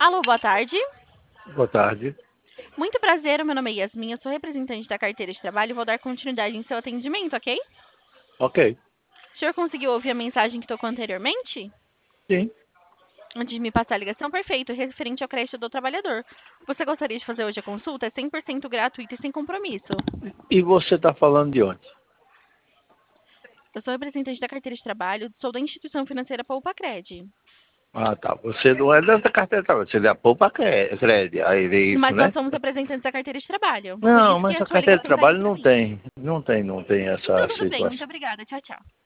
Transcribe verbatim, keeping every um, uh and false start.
Alô, boa tarde. Boa tarde. Muito prazer, meu nome é Yasmin, eu sou representante da carteira de trabalho e vou dar continuidade em seu atendimento, ok? Ok. O senhor conseguiu ouvir a mensagem que tocou anteriormente? Sim. Antes de me passar a ligação, perfeito, referente ao crédito do trabalhador. Você gostaria de fazer hoje a consulta? É cem por cento gratuito e sem compromisso. E você está falando de onde? Eu sou representante da carteira de trabalho, sou da instituição financeira Poupacred. Ah, tá. Você não é dessa carteira de trabalho, você é da Poupa Crédito. Aí é isso, Mas nós né? somos representantes da carteira de trabalho. Por Não, isso que mas a a sua carteira de ligação está trabalho não registrada. tem. Não tem, não tem essa Então, tudo bem, muito situação. obrigada. Tchau, tchau.